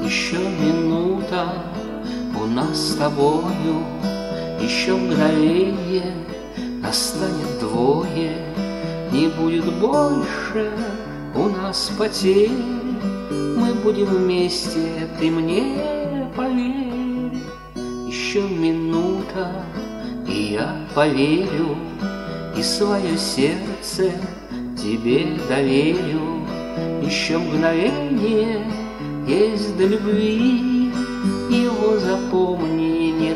Еще минута у нас с тобою, еще мгновенье, настанет двое. Не будет больше у нас потерь, мы будем вместе, ты мне поверь. Еще минута, и я поверю, и свое сердце тебе доверю. Еще мгновенье есть до любви, его запомни, не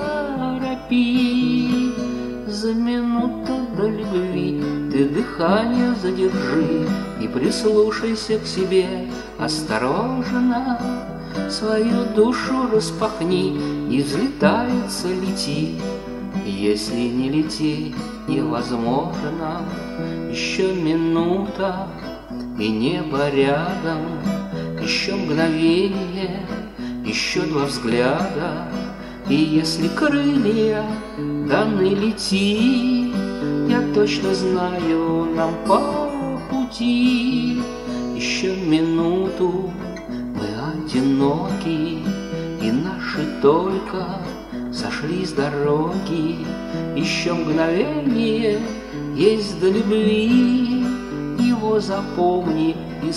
торопи. За минуту до любви ты дыхание задержи и прислушайся к себе осторожно. Свою душу распахни, и взлетается, лети. Если не лететь невозможно, еще минута, и небо рядом, еще мгновение, еще два взгляда. И если крылья даны лети, я точно знаю, нам по пути. Еще минуту мы одиноки, и наши только сошли с дороги. Еще мгновение есть до любви, его запомни и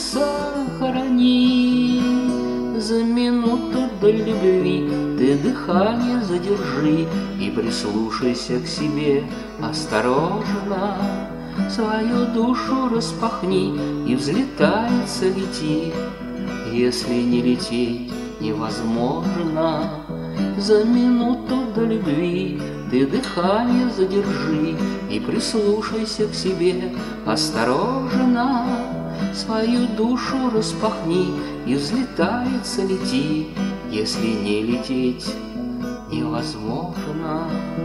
сохрани. За минуту до любви ты дыхание задержи и прислушайся к себе осторожно. Свою душу распахни, и взлетается, лети. Если не лететь невозможно, за минуту до любви ты дыхание задержи и прислушайся к себе осторожно. Свою душу распахни, и взлетается, лети. Если не лететь невозможно,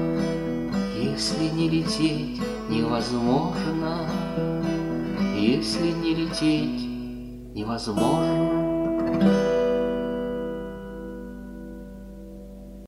если не лететь невозможно, если не лететь невозможно.